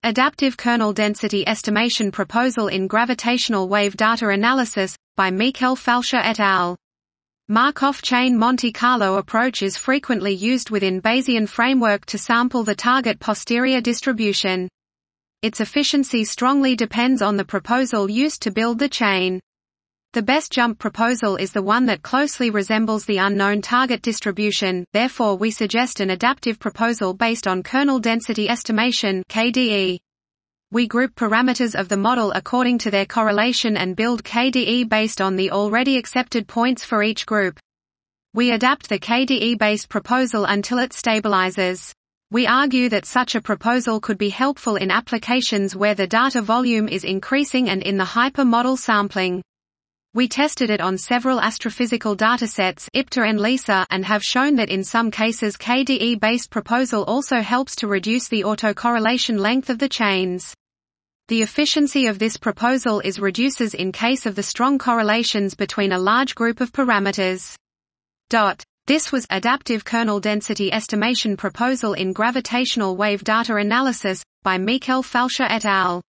Adaptive Kernel Density Estimation Proposal in Gravitational Wave Data Analysis, by Mikel Falcher et al. Markov chain Monte Carlo approach is frequently used within Bayesian framework to sample the target posterior distribution. Its efficiency strongly depends on the proposal used to build the chain. The best jump proposal is the one that closely resembles the unknown target distribution, therefore we suggest an adaptive proposal based on kernel density estimation (KDE). We group parameters of the model according to their correlation and build KDE based on the already accepted points for each group. We adapt the KDE-based proposal until it stabilizes. We argue that such a proposal could be helpful in applications where the data volume is increasing and in the hyper-model sampling. We tested it on several astrophysical datasets IPTA and LISA and have shown that in some cases KDE-based proposal also helps to reduce the autocorrelation length of the chains. The efficiency of this proposal is reduces in case of the strong correlations between a large group of parameters. This was Adaptive Kernel Density Estimation Proposal in Gravitational Wave Data Analysis, by Mikel Falcher et al.